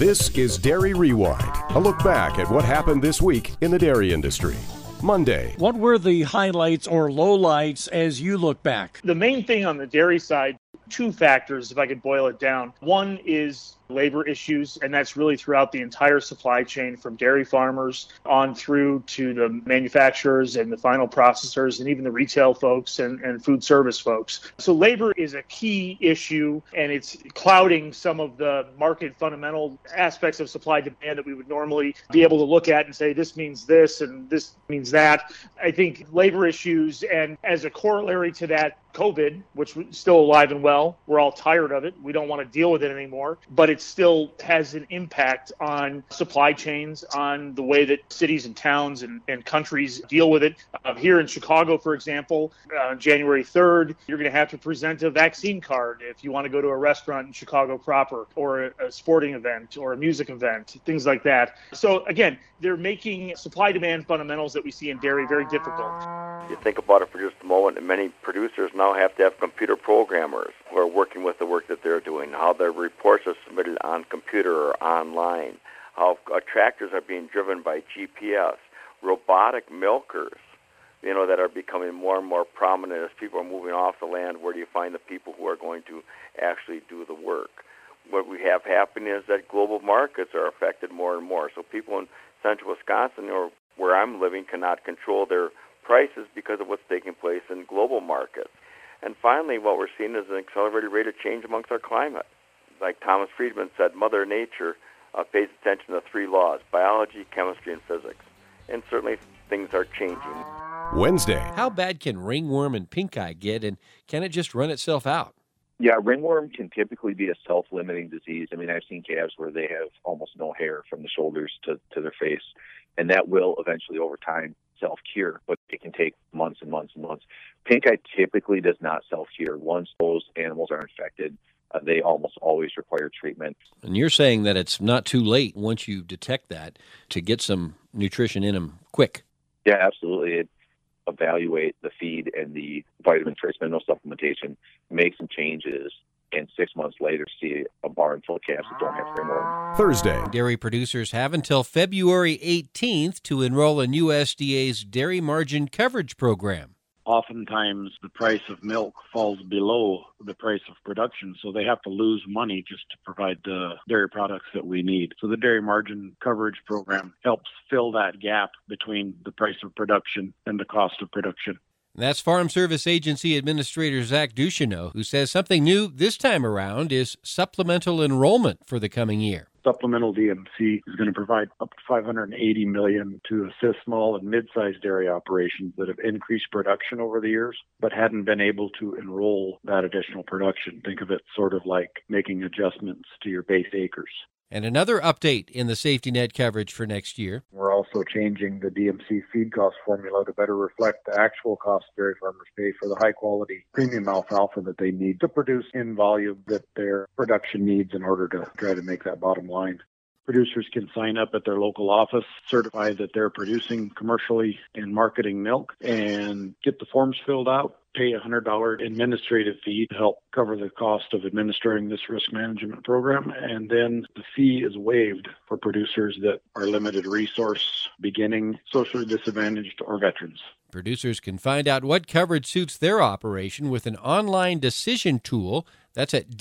This is Dairy Rewind, a look back at what happened this week in the dairy industry. Monday. What were the highlights or lowlights as you look back? The main thing on the dairy side, two factors, if I could boil it down. One is labor issues, and that's really throughout the entire supply chain from dairy farmers on through to the manufacturers and the final processors and even the retail folks and food service folks. So labor is a key issue, and it's clouding some of the market fundamental aspects of supply demand that we would normally be able to look at and say this means this and this means that. I think labor issues, and as a corollary to that, COVID, which is still alive and well. We're all tired of it. We don't want to deal with it anymore, but it still has an impact on supply chains, on the way that cities and towns and countries deal with it. Here in Chicago, for example, January 3rd, you're going to have to present a vaccine card if you want to go to a restaurant in Chicago proper, or a sporting event or a music event, things like that. So again, they're making supply-demand fundamentals that we see in dairy very difficult. You think about it for just a moment, and many producers now have to have computer programmers who are working with the work that they're doing, how their reports are submitted on computer or online, how tractors are being driven by GPS, robotic milkers, that are becoming more and more prominent as people are moving off the land. Where do you find the people who are going to actually do the work? What we have happening is that global markets are affected more and more. So people in central Wisconsin, or where I'm living, cannot control their prices because of what's taking place in global markets. And finally, what we're seeing is an accelerated rate of change amongst our climate. Like Thomas Friedman said, Mother Nature pays attention to three laws: biology, chemistry, and physics. And certainly things are changing. Wednesday. How bad can ringworm and pink eye get, and can it just run itself out? Yeah, ringworm can typically be a self-limiting disease. I mean, I've seen calves where they have almost no hair from the shoulders to their face, and that will eventually, over time, self-cure, but it can take months and months and months. Pink eye typically does not self-cure. Once those animals are infected, they almost always require treatment. And you're saying that it's not too late once you detect that to get some nutrition in them quick. Yeah, absolutely. Evaluate the feed and the vitamin trace mineral supplementation, make some changes, and 6 months later see a barn full of calves that don't have ringworm. Thursday. Dairy producers have until February 18th to enroll in USDA's Dairy Margin Coverage Program. Oftentimes, the price of milk falls below the price of production, so they have to lose money just to provide the dairy products that we need. So the Dairy Margin Coverage Program helps fill that gap between the price of production and the cost of production. That's Farm Service Agency Administrator Zach Ducheneau, who says something new this time around is supplemental enrollment for the coming year. Supplemental DMC is going to provide up to $580 million to assist small and mid-sized dairy operations that have increased production over the years, but hadn't been able to enroll that additional production. Think of it sort of like making adjustments to your base acres. And another update in the safety net coverage for next year. We're also changing the DMC feed cost formula to better reflect the actual cost dairy farmers pay for the high-quality premium alfalfa that they need to produce in volume that their production needs in order to try to make that bottom line. Producers can sign up at their local office, certify that they're producing commercially and marketing milk, and get the forms filled out, pay a $100 administrative fee to help cover the cost of administering this risk management program, and then the fee is waived for producers that are limited resource, beginning, socially disadvantaged, or veterans. Producers can find out what coverage suits their operation with an online decision tool. That's at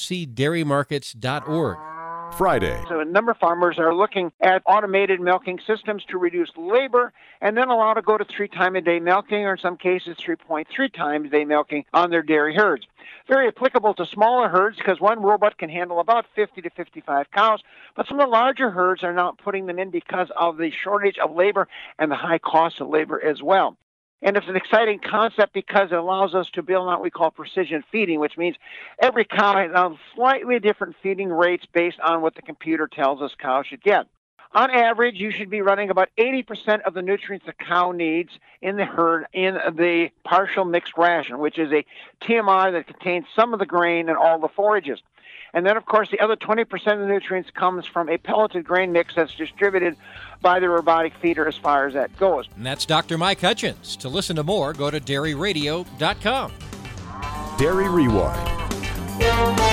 dmcdairymarkets.org. Friday. So a number of farmers are looking at automated milking systems to reduce labor and then allow to go to 3-time-a-day milking, or in some cases 3.3 times a day milking on their dairy herds. Very applicable to smaller herds because one robot can handle about 50 to 55 cows, but some of the larger herds are not putting them in because of the shortage of labor and the high cost of labor as well. And it's an exciting concept because it allows us to build what we call precision feeding, which means every cow has slightly different feeding rates based on what the computer tells us cows should get. On average, you should be running about 80% of the nutrients the cow needs in the herd in the partial mixed ration, which is a TMR that contains some of the grain and all the forages. And then, of course, the other 20% of the nutrients comes from a pelleted grain mix that's distributed by the robotic feeder as far as that goes. And that's Dr. Mike Hutchins. To listen to more, go to dairyradio.com. Dairy Rewind.